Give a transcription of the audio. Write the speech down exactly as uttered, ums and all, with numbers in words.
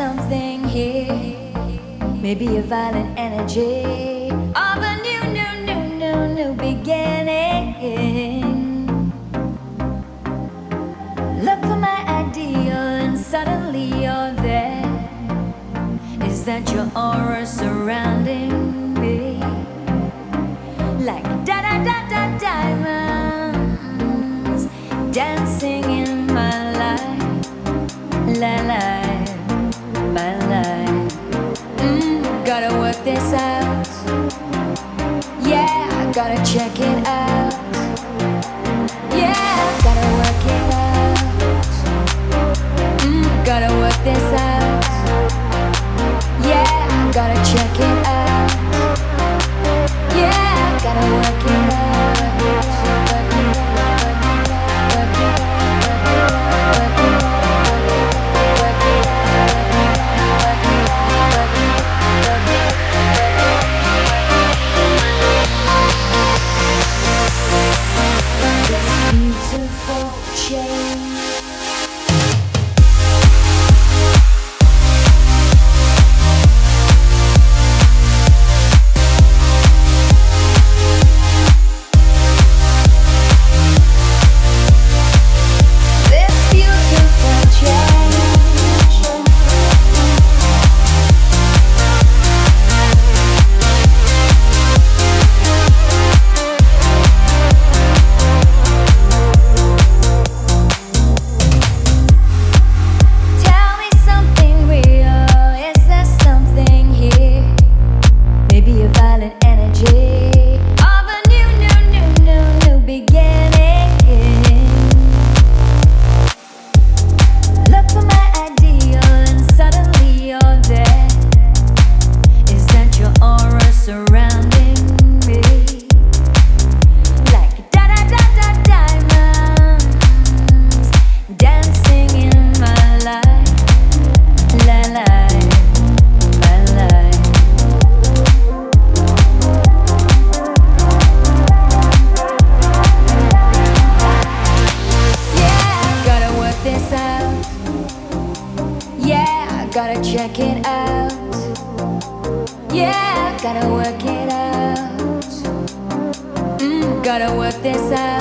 something here, maybe a violent energy of a new, new, new, new, new beginning. Look for my ideal and suddenly you're there. Is that your aura surrounding me? Like da da da da diamonds dancing in my life, la la, my life. Mm, gotta work this out. Yeah, gotta check it out. Yeah, gotta work it out. Mm, gotta work this out. Yeah, gotta check it out. Yeah, gotta work it out. Work it out, work it out, work it out, work it out, work it out, work it out, work it out. This beautiful change. Gotta check it out. Yeah, gotta work it out. Mm, gotta work this out.